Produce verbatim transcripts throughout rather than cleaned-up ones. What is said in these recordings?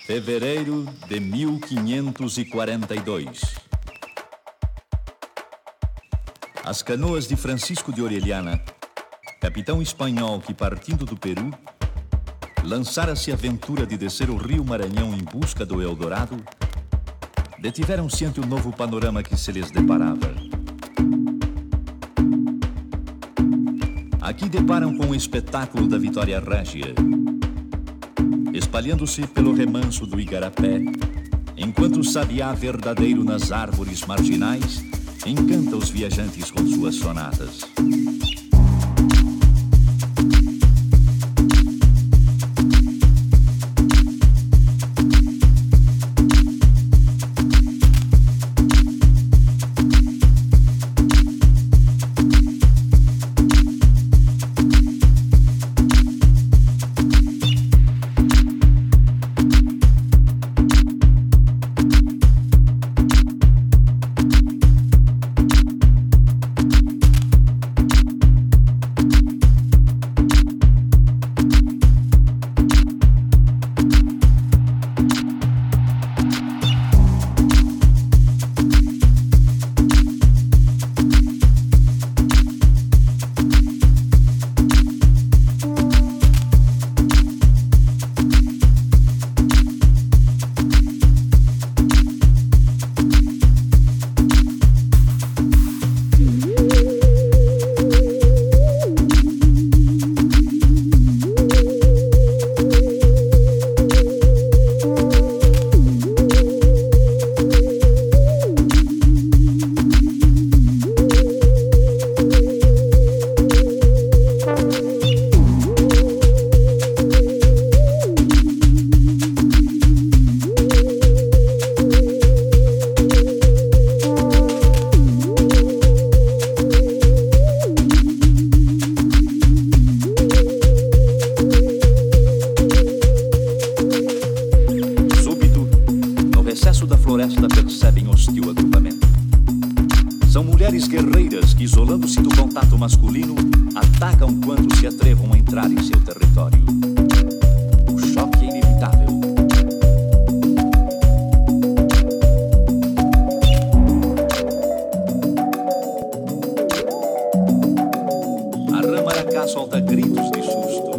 Fevereiro de mil quinhentos e quarenta e dois. As canoas de Francisco de Orellana, capitão espanhol que, partindo do Peru, lançara-se a aventura de descer o rio Maranhão em busca do Eldorado, detiveram-se ante o novo panorama que se lhes deparava. Aqui deparam com o espetáculo da Vitória Régia, espalhando-se pelo remanso do Igarapé, enquanto o sabiá verdadeiro nas árvores marginais encanta os viajantes com suas sonatas. Percebem hostil agrupamento. São mulheres guerreiras que, isolando-se do contato masculino, atacam quando se atrevam a entrar em seu território. O choque é inevitável. A Ramaracá solta gritos de susto.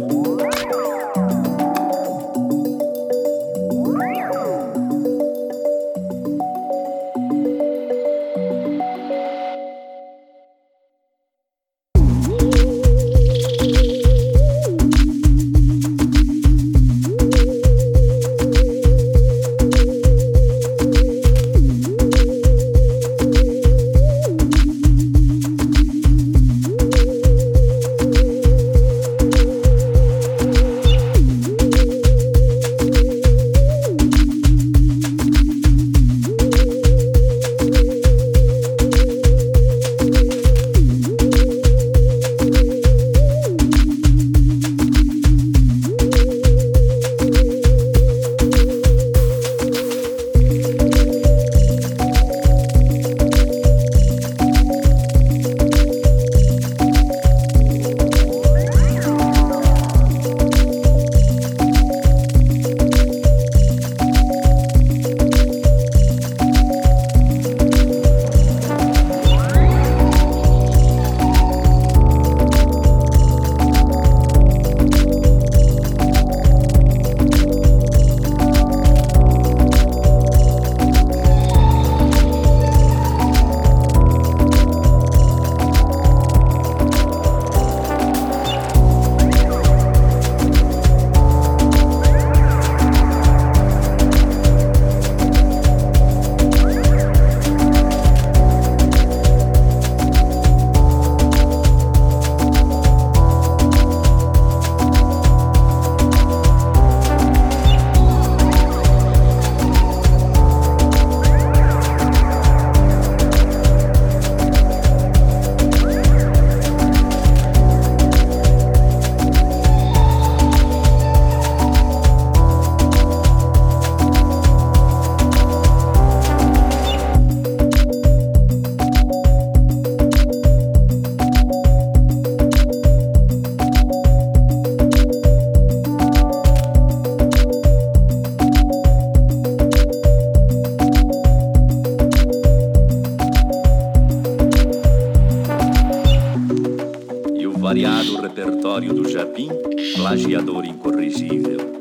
variado repertório do Japim, plagiador incorrigível.